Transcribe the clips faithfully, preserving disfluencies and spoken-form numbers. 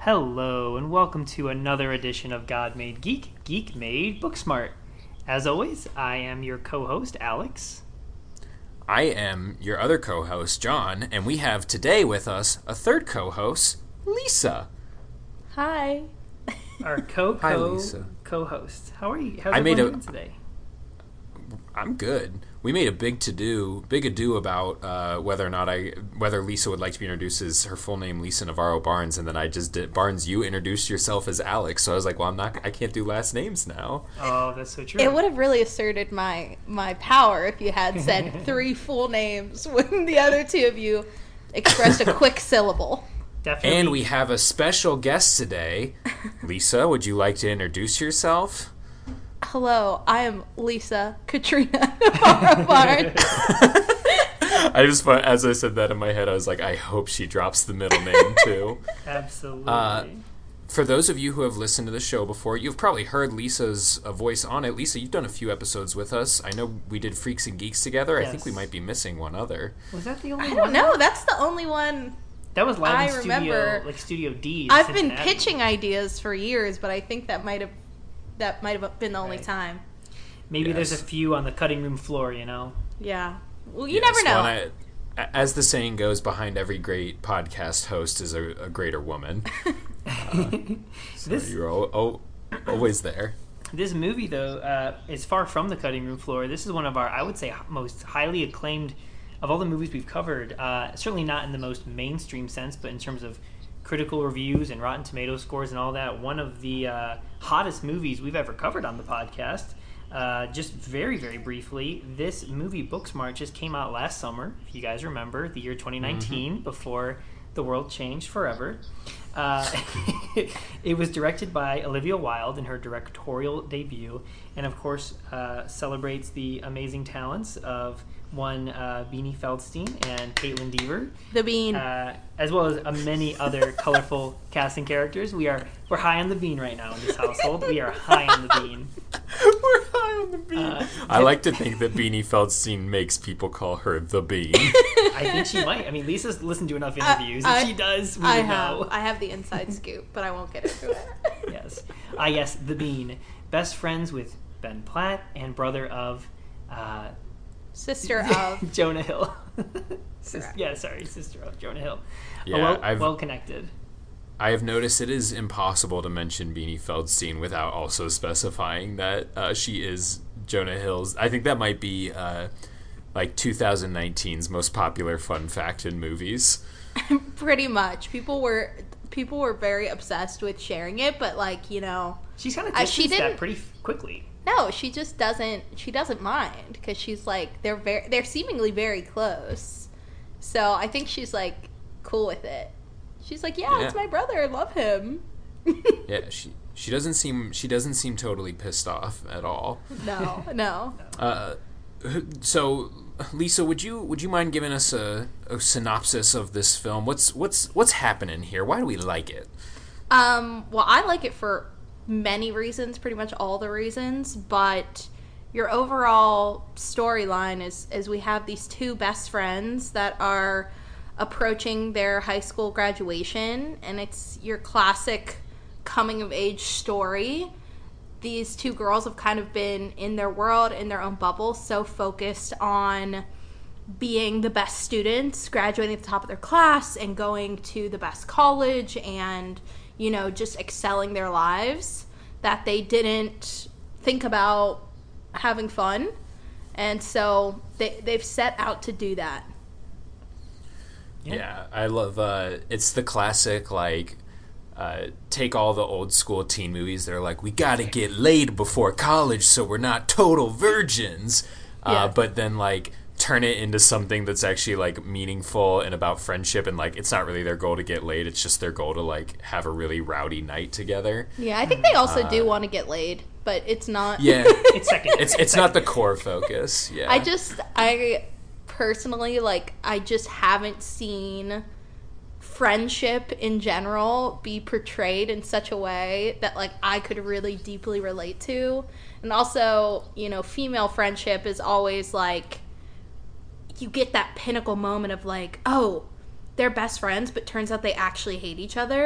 Hello, and welcome to another edition of God Made Geek, Geek Made Booksmart. As always, I am your co-host, Alex. I am your other co-host, John, and we have today with us a third co-host, Lisa. Hi. Our co-co Hi, Lisa. co-host. How are you? How's I everyone made a- doing today? I'm good. We made a big to-do, big ado about uh, whether or not I, whether Lisa would like to be introduced as her full name, Lisa Navarro Barnes, and then I just did Barnes. You introduced yourself as Alex, so I was like, well, I'm not, I can't do last names now. Oh, that's so true. It would have really asserted my my power if you had said three full names when the other two of you expressed a quick syllable. Definitely. And we have a special guest today. Lisa, would you like to introduce yourself? Hello, I am Lisa Katrina Navarro Barnes. I just, as I said that in my head, I was like, I hope she drops the middle name too. Absolutely. Uh, For those of you who have listened to the show before, you've probably heard Lisa's uh, voice on it. Lisa, you've done a few episodes with us. I know we did Freaks and Geeks together. Yes. I think we might be missing one other. Was that the only I one? don't know. That's the only one. That was live I in studio, remember- like Studio D. in I've been Cincinnati. pitching ideas for years, but I think that might have that might have been the only Right. time. Maybe there's a Yes. few on the cutting room floor, you know? Yeah. Well, you Yes, never know. well, I, as the saying goes, behind every great podcast host is a, a greater woman. Uh, so This- you're o- o- always there. This movie, though, uh, is far from the cutting room floor. This is one of our, I would say, most highly acclaimed of all the movies we've covered. Uh, certainly not in the most mainstream sense, but in terms of critical reviews and Rotten Tomato scores and all that. One of the uh, hottest movies we've ever covered on the podcast. Uh, just very, very briefly, this movie, Booksmart, just came out last summer, if you guys remember, the year twenty nineteen, mm-hmm. before the world changed forever. Uh, it was directed by Olivia Wilde in her directorial debut, and of course uh, celebrates the amazing talents of one uh, Beanie Feldstein and Caitlin Dever, The Bean. uh, as well as uh, many other colorful casting characters. We are we're high on the bean right now in this household. We are high on the bean. We're high on the bean. Uh, I like to think that Beanie Feldstein makes people call her the Bean. I think she might. I mean, Lisa's listened to enough interviews. I- if she does, we I would have know. I have the inside scoop, but I won't get into it. Yes. Ah, yes, the Bean. Best friends with Ben Platt and brother of uh, Sister of Jonah Hill. Sis- Correct. yeah, sorry, sister of Jonah Hill. Yeah, well, I've- well connected. I have noticed it is impossible to mention Beanie Feldstein without also specifying that uh, she is Jonah Hill's. I think that might be uh, like twenty nineteen's most popular fun fact in movies. Pretty much. People were people were very obsessed with sharing it, but like, you know, She's kind of Uh, she distanced that didn't- pretty f- quickly. no, she just doesn't she doesn't mind because she's like they're very they're seemingly very close. So, I think she's like cool with it. She's like, "Yeah, Yeah. it's my brother. I love him." Yeah, she she doesn't seem she doesn't seem totally pissed off at all. No, no. Uh, so, Lisa, would you would you mind giving us a, a synopsis of this film? What's what's what's happening here? Why do we like it? Um, well, I like it for many reasons, pretty much all the reasons, but your overall storyline is is we have these two best friends that are approaching their high school graduation, and it's your classic coming of age story. These two girls have kind of been in their world, in their own bubble, so focused on being the best students, graduating at the top of their class, and going to the best college, and, you know, just excelling their lives, that they didn't think about having fun. And so they, they've set out to do that. Yeah. Yeah, I love. Uh, it's the classic like. Uh, take all the old school teen movies that are like, we gotta get laid before college so we're not total virgins. Uh, Yeah. But then, like, turn it into something that's actually, like, meaningful and about friendship. And, like, it's not really their goal to get laid. It's just their goal to, like, have a really rowdy night together. Yeah, I think they also do want to get laid, but it's not. Yeah. It's second. it's it's not the core focus. Yeah. I just, I personally, like, I just haven't seen friendship in general be portrayed in such a way that, like, I could really deeply relate to. And also, you know, female friendship is always, like, you get that pinnacle moment of, like, oh, they're best friends, but turns out they actually hate each other.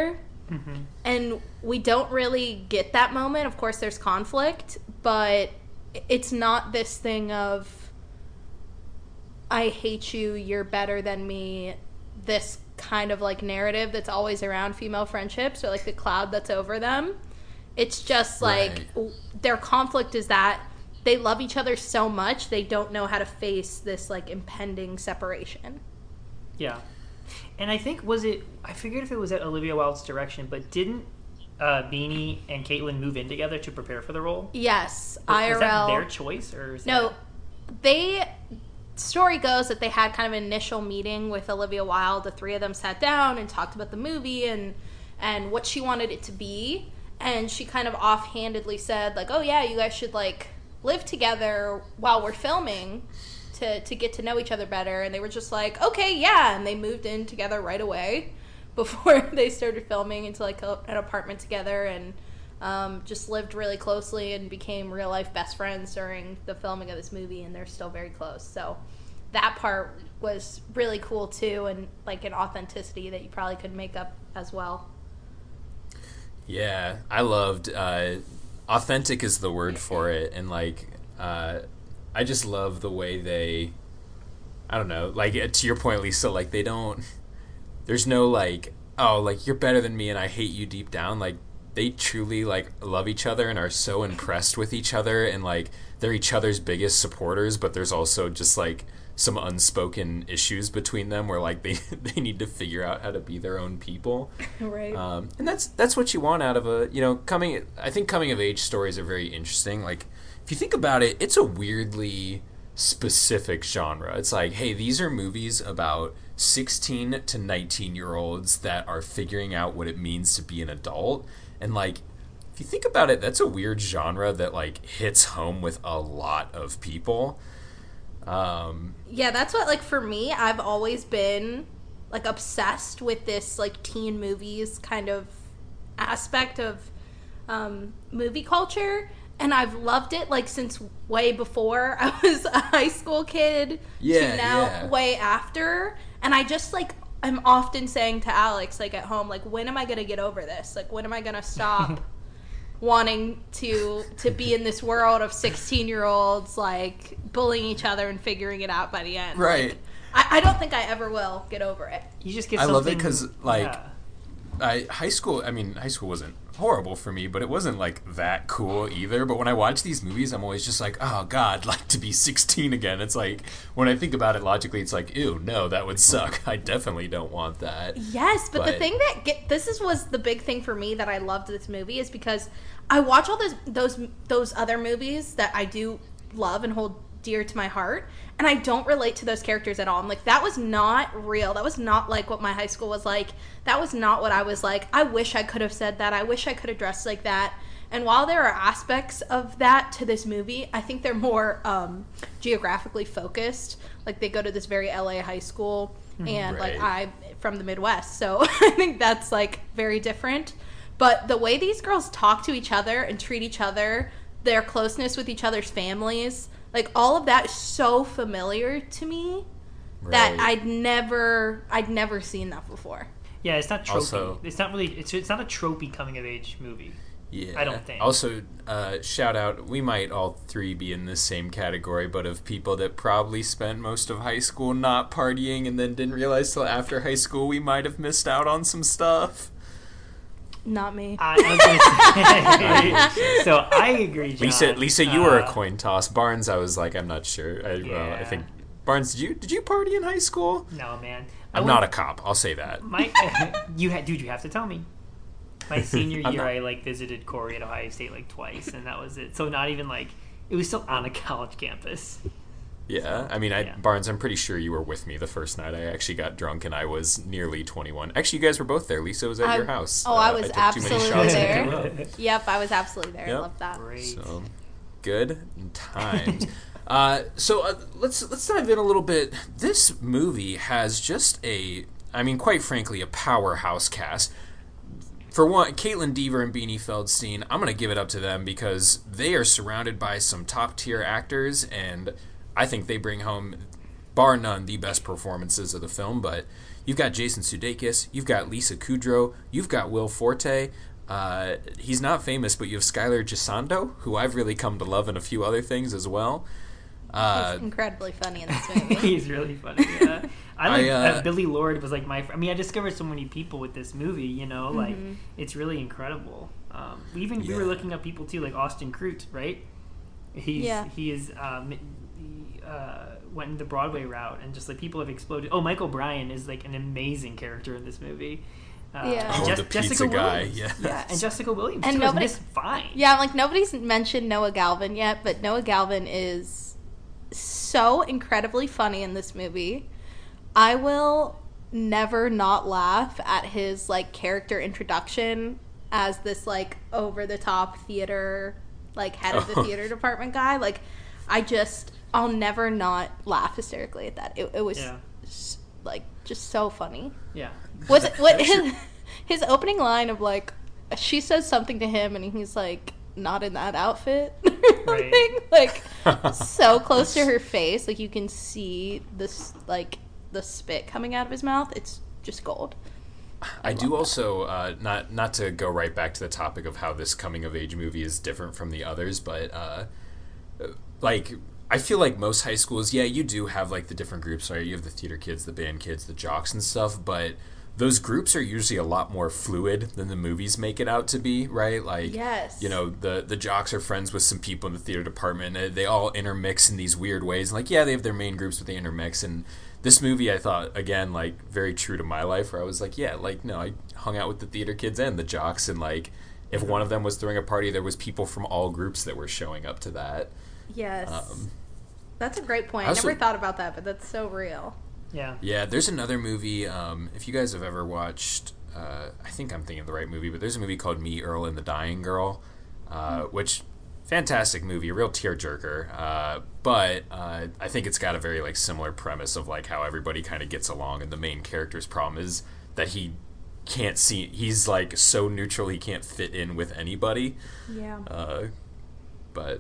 Mm-hmm. And we don't really get that moment. Of course, there's conflict, but it's not this thing of, I hate you, you're better than me, this kind of like narrative that's always around female friendships, or like the cloud that's over them. It's just like Right. their conflict is that they love each other so much they don't know how to face this like impending separation. Yeah. And I think, was it, I figured if it was at Olivia Wilde's direction, but didn't uh, Beanie and Caitlin move in together to prepare for the role? Yes, Was, I R L. was that their choice? Or is No, that... they, story goes that they had kind of an initial meeting with Olivia Wilde. The three of them sat down and talked about the movie and and what she wanted it to be. And she kind of offhandedly said, like, oh yeah, you guys should like live together while we're filming to, to get to know each other better. And they were just like, okay, yeah. And they moved in together right away before they started filming into like a, an apartment together, and um, just lived really closely and became real life best friends during the filming of this movie. And they're still very close. So that part was really cool too, and like an authenticity that you probably could make up as well. Yeah, I loved uh, authentic is the word for it, and like uh, I just love the way they, I don't know, like to your point, Lisa, like they don't, there's no like, oh, like you're better than me and I hate you deep down. Like they truly like love each other and are so impressed with each other, and like they're each other's biggest supporters, but there's also just like some unspoken issues between them where like they they need to figure out how to be their own people. Right. Um, and that's that's what you want out of a, you know, coming, I think coming of age stories are very interesting. Like, if you think about it, it's a weirdly specific genre. It's like, hey, these are movies about sixteen to nineteen year olds that are figuring out what it means to be an adult. And like, if you think about it, that's a weird genre that like hits home with a lot of people. Um, Yeah, that's what, like, for me, I've always been, like, obsessed with this, like, teen movies kind of aspect of um, movie culture. And I've loved it, like, since way before I was a high school kid Yeah, to now yeah. way after. And I just, like, I'm often saying to Alex, like, at home, like, when am I going to get over this? Like, when am I going to stop wanting to to be in this world of sixteen year olds like bullying each other and figuring it out by the end? Right. Like, I, I don't think I ever will get over it. You just get I something... love it 'cause, like, yeah. I high school, I mean, high school wasn't horrible for me, but it wasn't like that cool either. But when I watch these movies, I'm always just like, oh god, like to be sixteen again. It's like, when I think about it logically, it's like, ew, no, that would suck. I definitely don't want that. Yes, but, the But- thing that get this is was the big thing for me that I loved this movie is because I watch all those those those other movies that I do love and hold dear to my heart, and I don't relate to those characters at all. I'm like, that was not real. That was not like what my high school was like. That was not what I was like. I wish I could have said that. I wish I could have dressed like that. And while there are aspects of that to this movie, I think they're more um, geographically focused. Like they go to this very L A high school, and like Right. I'm from the Midwest, so I think that's like very different. But the way these girls talk to each other and treat each other, their closeness with each other's families, like all of that is so familiar to me that Right. I'd never I'd never seen that before. Yeah, it's not tropey. Also- it's not really. It's it's not a tropey coming of age movie. Yeah. I don't think. Also, uh, shout out, we might all three be in this same category, but of people that probably spent most of high school not partying and then didn't realize till after high school we might have missed out on some stuff. Not me. I, I was gonna say, so I agree, John. Lisa, Lisa, you were a Uh, coin toss. Barnes, I was like, I'm not sure. I, well, I Yeah. think Barnes, did you did you party in high school? No, man. I I'm went- not a cop. I'll say that. My, you had, dude. You have to tell me. My senior I'm year, not- I like visited Corey at Ohio State like twice, and that was it. So not even like it was still on a college campus. Yeah, I mean, I yeah. Barnes, I'm pretty sure you were with me the first night. I actually got drunk and I was nearly twenty-one. Actually, you guys were both there. Lisa was at I- your house. oh, I Uh, was took too many absolutely shots in a there. row. Yep, I was absolutely there. I Yep. love that. Great. So good times. uh, so uh, let's let's dive in a little bit. This movie has just a, I mean, quite frankly, a powerhouse cast. For one, Caitlin Dever and Beanie Feldstein, I'm going to give it up to them because they are surrounded by some top tier actors, and I think they bring home bar none, the best performances of the film. But you've got Jason Sudeikis, you've got Lisa Kudrow, you've got Will Forte. Uh, he's not famous, but you have Skylar Gisondo, who I've really come to love in a few other things as well. Uh, He's incredibly funny in this movie. He's really funny. Yeah, I like I, uh, uh, Billy Lord was like my. I mean, I discovered so many people with this movie. You know, like Mm-hmm. it's really incredible. Um, we even we Yeah. were looking up people too, like Austin Crute, right? He's Yeah. he is um, he, uh, went in the Broadway route, and just like people have exploded. Oh, Michael Bryan is like an amazing character in this movie. Uh, Yeah. Oh, Jes- the pizza Jessica guy, Williams. yeah. yeah, and Jessica Williams And too, nobody- is Miss Fine. Yeah, I'm like, nobody's mentioned Noah Galvin yet, but Noah Galvin is so incredibly funny in this movie. I will never not laugh at his, like, character introduction as this, like, over-the-top theater, like, head of the Oh. theater department guy. Like, I just, I'll never not laugh hysterically at that. It, it was, Yeah. s- like, just so funny. Yeah, Was it what his his opening line of like she says something to him and he's like not in that outfit or something, like so close to her face, like you can see this like the spit coming out of his mouth. It's just gold. I do also uh, not not to go right back to the topic of how this coming of age movie is different from the others, but uh, like I feel like most high schools, yeah, you do have like the different groups, right? You have the theater kids, the band kids, the jocks and stuff, but those groups are usually a lot more fluid than the movies make it out to be, right? Like, Yes. you know, the the jocks are friends with some people in the theater department, and they all intermix in these weird ways. Like, yeah, they have their main groups, but they intermix. And this movie, I thought, again, like, very true to my life, where I was like, yeah, like, no, I hung out with the theater kids and the jocks, and, like, if one of them was throwing a party, there was people from all groups that were showing up to that. Yes. Um, That's a great point. I I also- never thought about that, but that's so real. yeah. Yeah, there's another movie, um, if you guys have ever watched, uh, I think I'm thinking of the right movie, but there's a movie called Me, Earl, and the Dying Girl, uh, which, fantastic movie, a real tearjerker, uh, but uh, I think it's got a very, like, similar premise of, like, how everybody kind of gets along, and the main character's problem is that he can't see, he's, like, so neutral he can't fit in with anybody, Yeah. uh, but...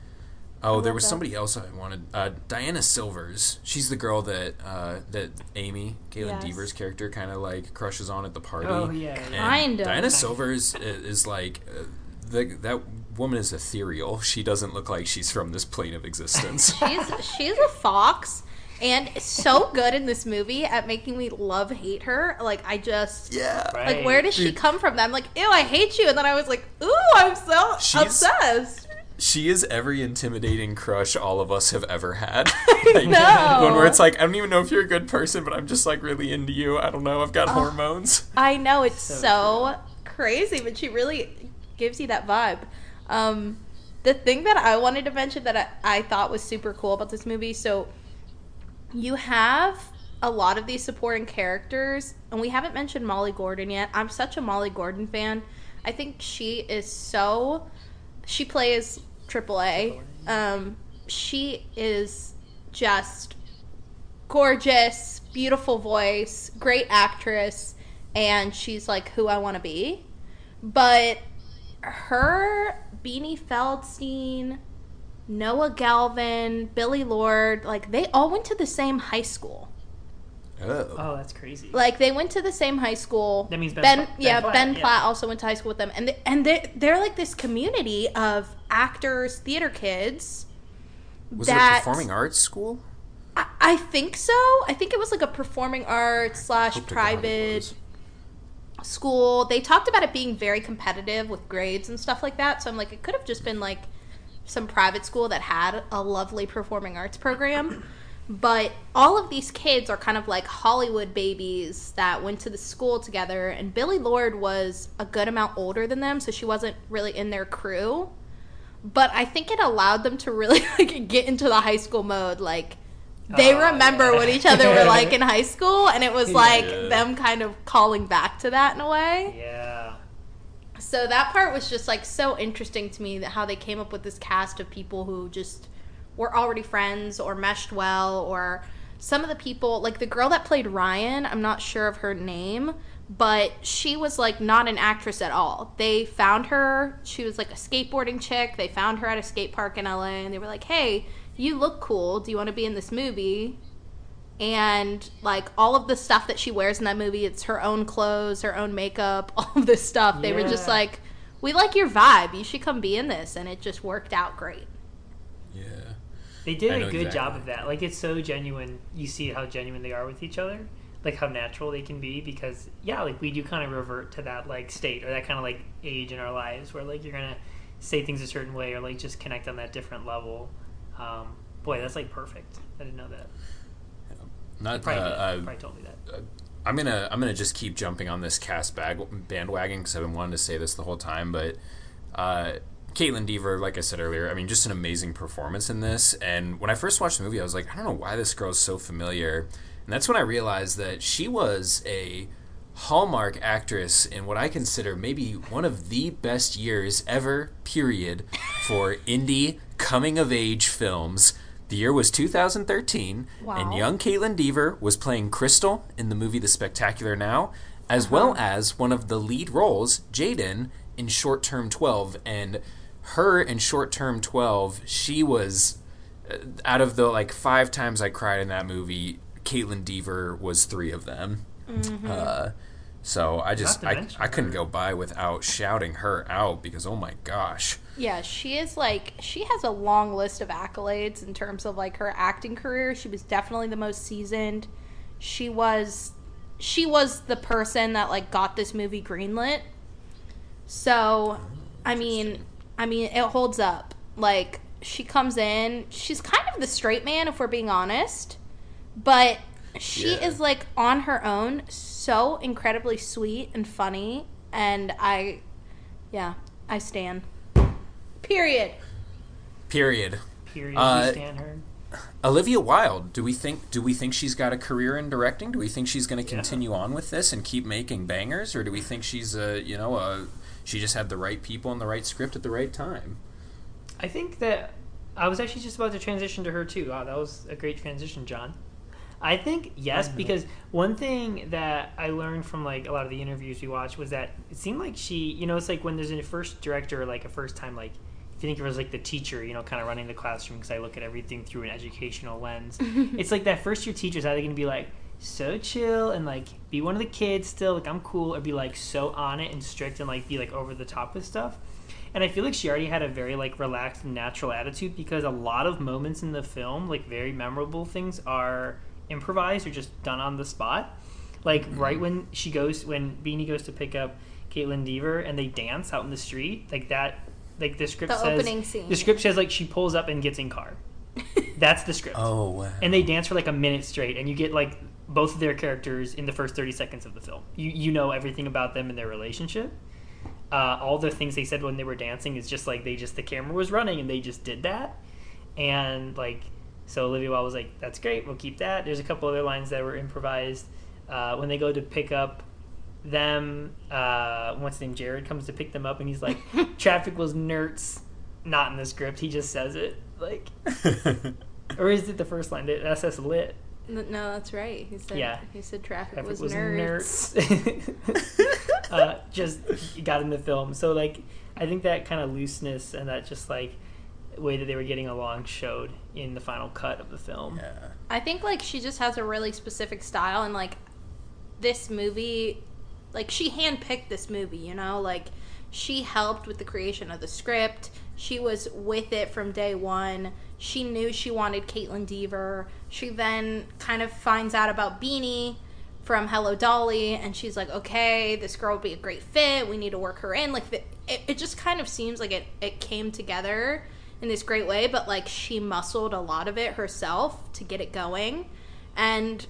Oh, I there love was that. somebody else I wanted. Uh, Diana Silvers. She's the girl that uh, that Amy, Caitlin Yes. Deaver's character, kind of like crushes on at the party. Oh, yeah, And yeah. Kind of. Diana Silvers i- is like uh, the, that woman is ethereal. She doesn't look like she's from this plane of existence. She's she's a fox and so good in this movie at making me love hate her. Like I just yeah. Right. like where does she Dude. come from? I'm like, ew, I hate you, and then I was like, ooh, I'm so She's- obsessed. She is every intimidating crush all of us have ever had. Like, know. One where it's like, I don't even know if you're a good person, but I'm just like really into you. I don't know. I've got hormones. I know it's So so, crazy, but she really gives you that vibe. Um, the thing that I wanted to mention that I, I thought was super cool about this movie, so you have a lot of these supporting characters, and we haven't mentioned Molly Gordon yet. I'm such a Molly Gordon fan. I think she is so... She plays triple A. Um, she is just gorgeous, beautiful voice, great actress, and she's like who I want to be. But her, Beanie Feldstein, Noah Galvin, Billy Lord, like they all went to the same high school. Oh. Oh, that's crazy. Like they went to the same high school. That means Ben Ben, Pla- Ben yeah, Platt, Ben yeah. Platt also went to high school with them, and they, and they they're like this community of actors, theater kids. Was that, it a performing arts school? I, I think so. I think it was like a performing arts slash Hope to God it private was. school. They talked about it being very competitive with grades and stuff like that. So I'm like, it could have just been like some private school that had a lovely performing arts program. But all of these kids are kind of like Hollywood babies that went to the school together. And Billy Lord was a good amount older than them, so she wasn't really in their crew. But I think it allowed them to really like get into the high school mode. Like they Oh, remember yeah. what each other were like in high school, and it was like Yeah. them kind of calling back to that in a way. Yeah. So that part was just like so interesting to me, that how they came up with this cast of people who just were already friends or meshed well, or some of the people, like the girl that played Ryan, I'm not sure of her name, but she was like not an actress at all. They found her, she was like a skateboarding chick. They found her at a skate park in L A, and they were like, hey, you look cool. Do you want to be in this movie? And like all of the stuff that she wears in that movie, it's her own clothes, her own makeup, all of this stuff. They Yeah. were just like, we like your vibe. You should come be in this. And it just worked out great. Yeah. They did I a know good exactly. job of that. Like, it's so genuine. You see how genuine they are with each other. Like, how natural they can be. Because, yeah, like, we do kind of revert to that, like, state or that kind of, like, age in our lives where, like, you're going to say things a certain way or, like, just connect on that different level. Um, boy, that's, like, perfect. I didn't know that. Not Probably, uh, did. uh, Probably told me that. I'm gonna I'm gonna just keep jumping on this cast bag, bandwagon because I've been wanting to say this the whole time. But uh, Caitlin Dever, like I said earlier, I mean, just an amazing performance in this. And when I first watched the movie, I was like, I don't know why this girl is so familiar. And that's when I realized that she was a Hallmark actress in what I consider maybe one of the best years ever, period, for indie coming of age films. The year was two thousand thirteen, Wow. and young Caitlin Dever was playing Crystal in the movie The Spectacular Now, as Uh-huh. well as one of the lead roles, Jaden, in Short Term twelve. And her in Short Term twelve, she was, uh, out of the like five times I cried in that movie, Caitlin Dever was three of them. Mm-hmm. Uh, so I just, Not to I, mention I couldn't her. go by without shouting her out because, oh my gosh. Yeah, she is like, she has a long list of accolades in terms of like her acting career. She was definitely the most seasoned. She was, she was the person that like got this movie greenlit. So, I mean, I mean, it holds up. Like, she comes in, she's kind of the straight man if we're being honest, but she Yeah. is like on her own, so incredibly sweet and funny, and I, yeah, I stan. Period. Period. Period. Uh, you stand her. Olivia Wilde, do we think do we think she's got a career in directing? Do we think she's going to Yeah. continue on with this and keep making bangers, or do we think she's a you know a she just had the right people and the right script at the right time? I think that I was actually just about to transition to her too. Wow, that was a great transition, John. I think yes, because one thing that I learned from like a lot of the interviews we watched was that it seemed like she, you know, it's like when there's a first director, like a first time, like if you think of her as like the teacher, you know, kind of running the classroom, because I look at everything through an educational lens. It's like that first year teacher's either going to be like so chill and like be one of the kids still, like I'm cool, or be like so on it and strict and like be like over the top with stuff. And I feel like she already had a very like relaxed and natural attitude, because a lot of moments in the film, like very memorable things, are improvised or just done on the spot. Like right when she goes, when Beanie goes to pick up Caitlin Dever and they dance out in the street, like that, like the script The says, opening scene. the script says like she pulls up and gets in car. That's the script. Oh wow! And they dance for like a minute straight, and you get like both of their characters in the first thirty seconds of the film. You you know everything about them and their relationship. Uh, all the things they said when they were dancing is just like they just the camera was running and they just did that. And like so Olivia Wilde was like, that's great, we'll keep that. There's a couple other lines that were improvised. Uh, when they go to pick up them, uh, what's his name, Jared comes to pick them up and he's like, traffic was nerds. Not in the script, he just says it. Like, or is it the first line? S S lit. N- No, that's right. He said, Yeah. he said traffic, Traffic was, was nerds. nerds. uh, just got in the film. So like, I think that kind of looseness and that just like way that they were getting along showed in the final cut of the film. Yeah. I think like she just has a really specific style, and like this movie, like she handpicked this movie, you know, like she helped with the creation of the script. She was with it from day one. She knew she wanted Caitlin Dever. She then kind of finds out about Beanie from Hello Dolly, and she's like, okay, this girl would be a great fit. We need to work her in. Like, the, it, it just kind of seems like it, it came together in this great way, but like she muscled a lot of it herself to get it going. And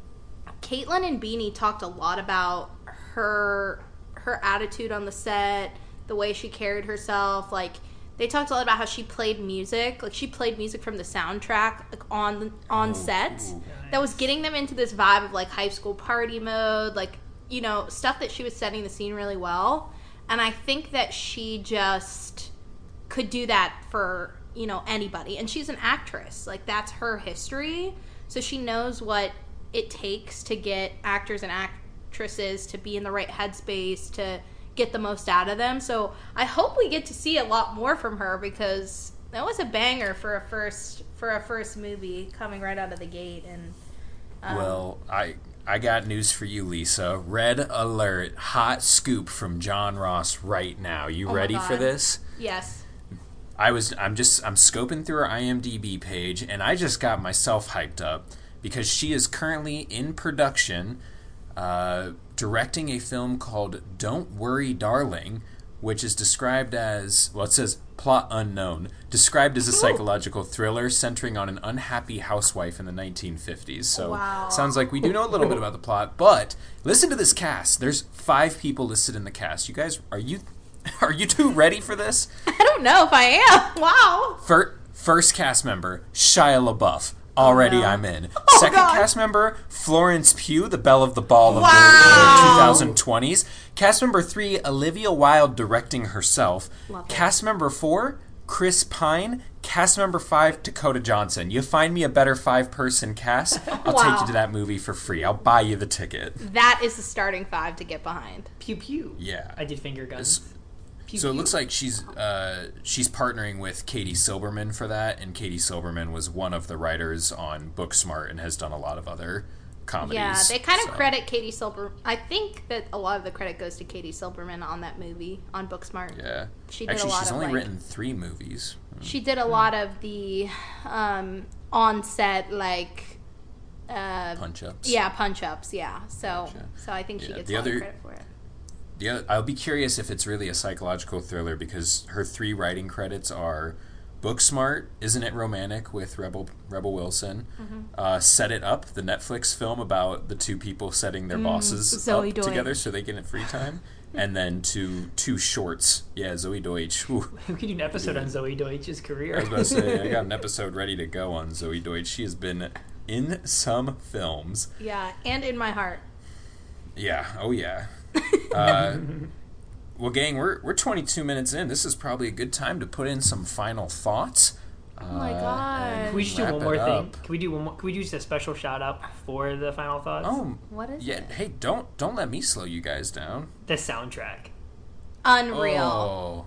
Caitlin and Beanie talked a lot about her her attitude on the set, the way she carried herself. Like, they talked a lot about how she played music. Like, she played music from the soundtrack like on on Oh, set. ooh. That was getting them into this vibe of like high school party mode, like, you know, stuff that she was setting the scene really well. And I think that she just could do that for, you know, anybody. And she's an actress. Like, that's her history. So she knows what it takes to get actors and actresses to be in the right headspace, to get the most out of them. So I hope we get to see a lot more from her, because that was a banger for a first for a first movie coming right out of the gate. And Um, Well, I I got news for you, Lisa. Red alert, hot scoop from John Ross right now. You Oh my ready for God. this? yes. I was I'm just I'm scoping through her IMDb page and I just got myself hyped up because she is currently in production uh, directing a film called Don't Worry Darling, which is described as, well, it says plot unknown, described as a psychological thriller centering on an unhappy housewife in the nineteen fifties. So Wow. sounds like we do know a little bit about the plot, but listen to this cast. There's five people listed in the cast. You guys, are you are you two ready for this? I don't know if I am. Wow. Fir- first cast member, Shia LaBeouf. Already no. I'm in. Oh, Second God. cast member, Florence Pugh, the belle of the ball of Wow. the twenty twenties. Cast member three, Olivia Wilde directing herself. Love it. Cast member four, Chris Pine. Cast member five, Dakota Johnson. You find me a better five-person cast, I'll Wow. take you to that movie for free. I'll buy you the ticket. That is the starting five to get behind. Pew pew. Yeah. I did finger guns. Pew, So it pew. looks like she's uh, she's partnering with Katie Silberman for that, and Katie Silberman was one of the writers on Booksmart and has done a lot of other comedies. Yeah, they kind of so- credit Katie Silber. I think that a lot of the credit goes to Katie Silberman on that movie on Booksmart. Yeah, She did a actually, lot she's of, only like- written three movies. She did a lot of the um, on-set like uh, Punch ups. yeah punch ups. Yeah, so Gotcha. so I think she Yeah, gets the a lot other- of credit for it. The other, I'll be curious if it's really a psychological thriller because her three writing credits are Booksmart, Isn't It Romantic with Rebel Rebel Wilson, Mm-hmm. uh, Set It Up, the Netflix film about the two people setting their bosses Mm, Zoe up Deutsch. together so they get free time, and then two two shorts. Yeah, Zoe Deutsch. Whew. we could do an episode on Zoe Deutsch's I career. was about to say I got an episode ready to go on Zoe Deutsch. She has been in some films. Yeah, and in my heart. Yeah. Oh yeah. Uh, well, gang, we're we're twenty-two minutes in. This is probably a good time to put in some final thoughts. Oh my God. Can we just do wrap one more it thing? up. Can we do one more? Can we do just a special shout out for the final thoughts? Oh, What is yeah. it? Hey, don't don't let me slow you guys down. The soundtrack. Unreal. Oh,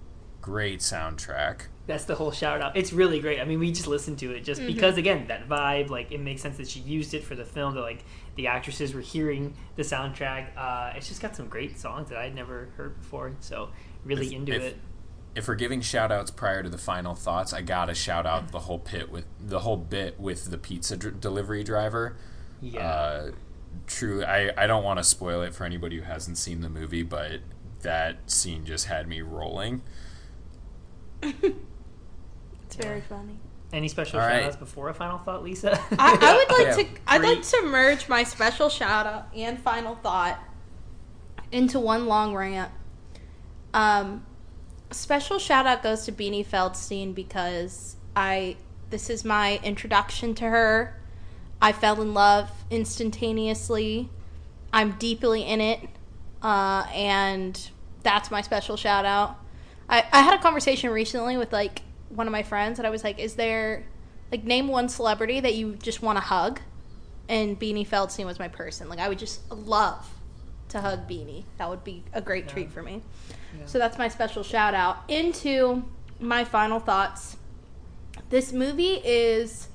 great soundtrack. That's the whole shout out. It's really great. I mean, we just listened to it just Mm-hmm. because, again, that vibe. Like, it makes sense that she used it for the film. That like the actresses were hearing the soundtrack. Uh, it's just got some great songs that I'd never heard before. So really If- into if- it. If we're giving shout outs prior to the final thoughts, I gotta shout out the whole pit with the whole bit with the pizza dr- delivery driver. Yeah. Uh, truly, I, I don't want to spoil it for anybody who hasn't seen the movie, but that scene just had me rolling. It's very funny. Any special All shout right. outs before a final thought, Lisa? I, I would like Yeah, to. I'd free- like to merge my special shout out and final thought into one long rant. Um, special shout out goes to Beanie Feldstein because I. This is my introduction to her. I fell in love instantaneously. I'm deeply in it, uh, and that's my special shout out. I, I had a conversation recently with like one of my friends, and I was like, "Is there like name one celebrity that you just want to hug?" And Beanie Feldstein was my person. Like I would just love to hug Beanie. That would be a great Yeah. treat for me. Yeah. So that's my special shout out. Into my final thoughts. This movie is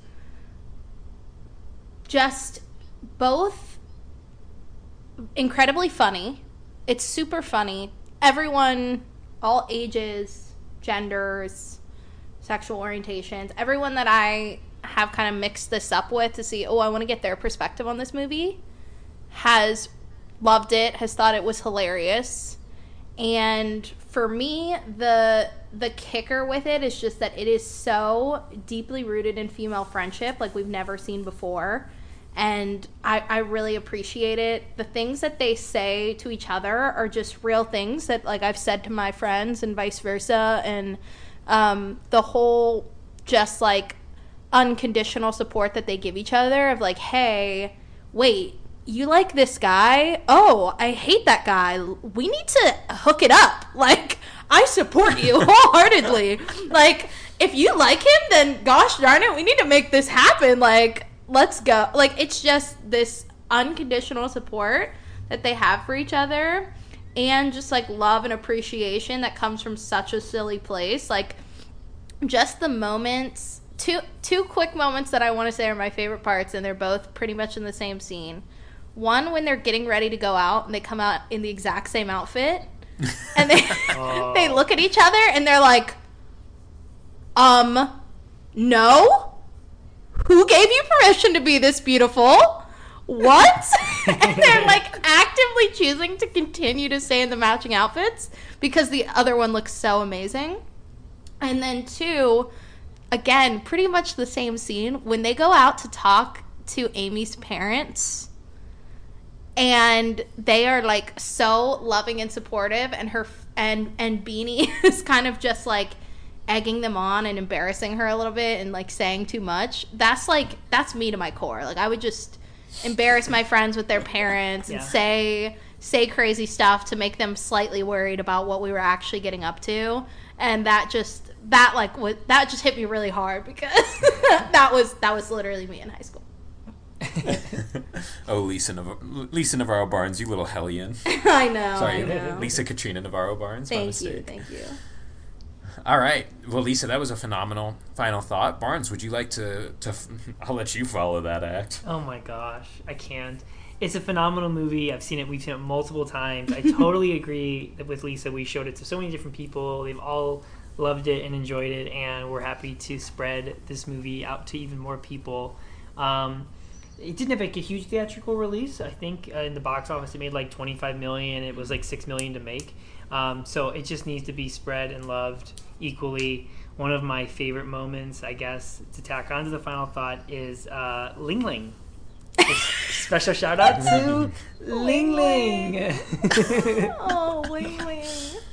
just both incredibly funny. It's super funny. Everyone, all ages, genders, sexual orientations, everyone that I have kind of mixed this up with to see, oh, I want to get their perspective on this movie, has loved it, has thought it was hilarious. And for me, the the kicker with it is just that it is so deeply rooted in female friendship like we've never seen before. And I, I really appreciate it. The things that they say to each other are just real things that like I've said to my friends and vice versa. And um, the whole just like unconditional support that they give each other of like, hey, wait, you like this guy? Oh, I hate that guy. We need to hook it up. Like, I support you wholeheartedly. Like, if you like him, then gosh darn it, we need to make this happen. Like, let's go. Like, it's just this unconditional support that they have for each other and just like love and appreciation that comes from such a silly place. Like, just the moments two two quick moments that I want to say are my favorite parts, and they're both pretty much in the same scene. One, when they're getting ready to go out, and they come out in the exact same outfit, and they oh. they look at each other, and they're like, um, no? Who gave you permission to be this beautiful? What? And they're like actively choosing to continue to stay in the matching outfits because the other one looks so amazing. And then two, again, pretty much the same scene, when they go out to talk to Amy's parents, and they are like so loving and supportive, and her and and Beanie is kind of just like egging them on and embarrassing her a little bit and like saying too much. That's like that's me to my core. Like I would just embarrass my friends with their parents and yeah. say say crazy stuff to make them slightly worried about what we were actually getting up to. And that just that like w- that just hit me really hard because that was that was literally me in high school. Oh, Lisa Nav- Lisa Navarro Barnes, you little hellion. I know. Sorry, I know. Lisa Katrina Navarro Barnes. Thank my mistake. you. Thank you. All right. Well, Lisa, that was a phenomenal final thought. Barnes, would you like to, to... I'll let you follow that act. Oh, my gosh. I can't. It's a phenomenal movie. I've seen it. We've seen it multiple times. I totally agree with Lisa. We showed it to so many different people. They've all loved it and enjoyed it, and we're happy to spread this movie out to even more people. Um, it didn't have like a huge theatrical release. I think uh, in the box office it made like twenty-five million dollars. It was like six million dollars to make. Um, so it just needs to be spread and loved equally. One of my favorite moments, I guess, to tack on to the final thought is uh, Ling Ling. Special shout out to Ling Ling. Oh, Ling Ling.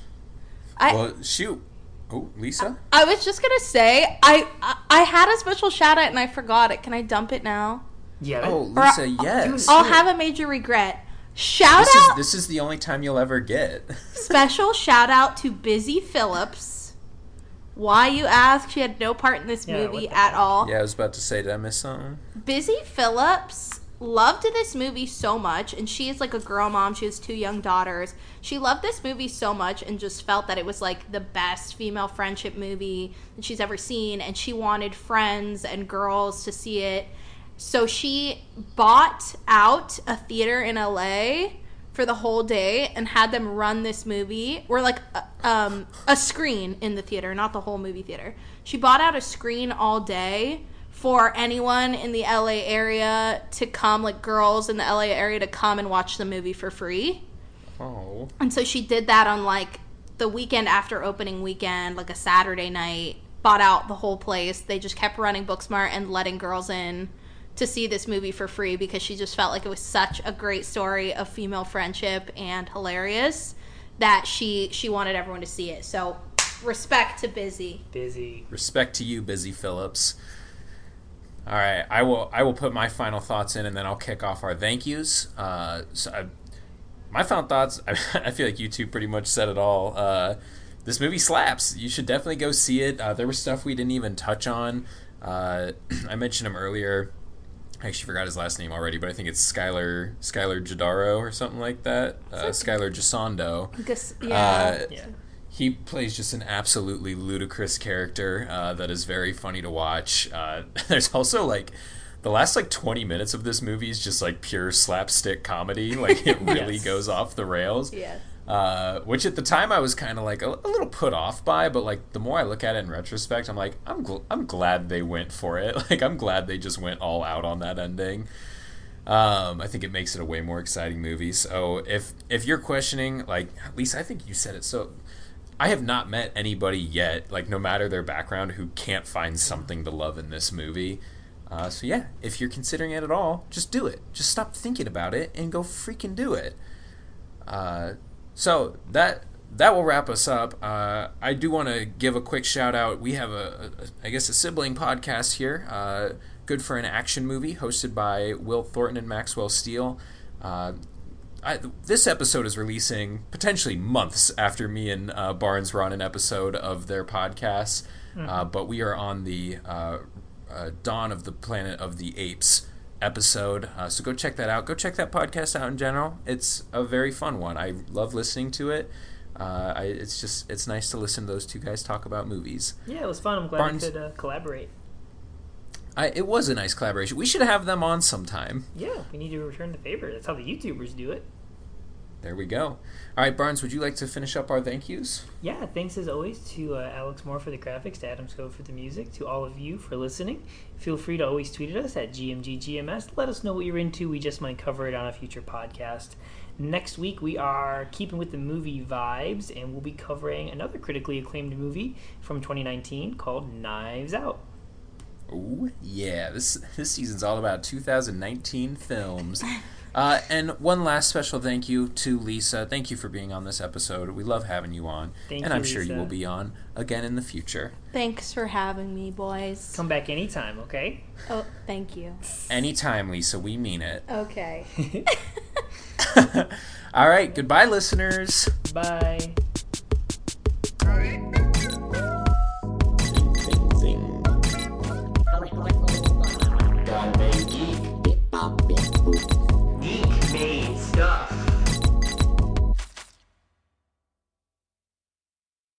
I, well, shoot. Oh, Lisa? I was just going to say, I, I I had a special shout out and I forgot it. Can I dump it now? Yeah. Oh, Lisa, or, yes. I'll have a major regret. Shout this out. Is, this is the only time you'll ever get. Special shout out to Busy Phillips. Why, you ask? She had no part in this yeah, movie at all. Yeah, I was about to say, did I miss something? Busy Phillips loved this movie so much, and she is like a girl mom. She has two young daughters. She loved this movie so much and just felt that it was like the best female friendship movie that she's ever seen, and she wanted friends and girls to see it. So she bought out a theater in L A for the whole day and had them run this movie, or like a, um, a screen in the theater, not the whole movie theater. She bought out a screen all day for anyone in the L A area to come, like girls in the L A area to come and watch the movie for free. Oh. And so she did that on like the weekend after opening weekend, like a Saturday night, bought out the whole place. They just kept running Booksmart and letting girls in to see this movie for free because she just felt like it was such a great story of female friendship and hilarious that she she wanted everyone to see it. So respect to Busy. Busy. Respect to you, Busy Phillips. All right, I will I will put my final thoughts in, and then I'll kick off our thank yous. Uh, so I, my final thoughts, I, I feel like you two pretty much said it all. Uh, this movie slaps. You should definitely go see it. Uh, there was stuff we didn't even touch on. Uh, I mentioned him earlier. I actually forgot his last name already, but I think it's Skylar Skylar Jadaro or something like that. Uh, Skylar Gisondo. Guess, yeah. Uh, yeah. He plays just an absolutely ludicrous character uh, that is very funny to watch. Uh, there's also like the last like twenty minutes of this movie is just like pure slapstick comedy. Like it really yes. goes off the rails. Yeah. Uh, which at the time I was kind of like a, a little put off by, but like the more I look at it in retrospect, I'm like I'm gl- I'm glad they went for it. Like I'm glad they just went all out on that ending. Um, I think it makes it a way more exciting movie. So if if you're questioning, like at least I think you said it so. I have not met anybody yet, like no matter their background, who can't find something to love in this movie. Uh, so yeah, if you're considering it at all, just do it. Just stop thinking about it and go freaking do it. Uh, so that that will wrap us up. Uh, I do want to give a quick shout out. We have a, a I guess a sibling podcast here, uh, Good for an Action Movie, hosted by Will Thornton and Maxwell Steele. Uh, I, this episode is releasing potentially months after me and uh, Barnes were on an episode of their podcast, mm-hmm. uh, but we are on the uh, uh, Dawn of the Planet of the Apes episode, uh, so go check that out. Go check that podcast out in general. It's a very fun one. I love listening to it. Uh, I, it's just it's nice to listen to those two guys talk about movies. Yeah, it was fun. I'm glad Barnes, we could uh, collaborate. I, it was a nice collaboration. We should have them on sometime. Yeah, we need to return the favor. That's how the YouTubers do it. There we go. All right, Barnes, would you like to finish up our thank yous? Yeah, thanks as always to uh, Alex Moore for the graphics, to Adam Scove for the music, to all of you for listening. Feel free to always tweet at us at G M G G M S. Let us know what you're into. We just might cover it on a future podcast. Next week, we are keeping with the movie vibes, and we'll be covering another critically acclaimed movie from twenty nineteen called Knives Out. Oh, yeah. This this season's all about two thousand nineteen films. Uh, and one last special thank you to Lisa. Thank you for being on this episode. We love having you on. Thank and you, I'm sure Lisa. you will be on again in the future. Thanks for having me, boys. Come back anytime, okay? Oh, thank you. Anytime, Lisa. We mean it. Okay. All right. Goodbye, listeners. Bye.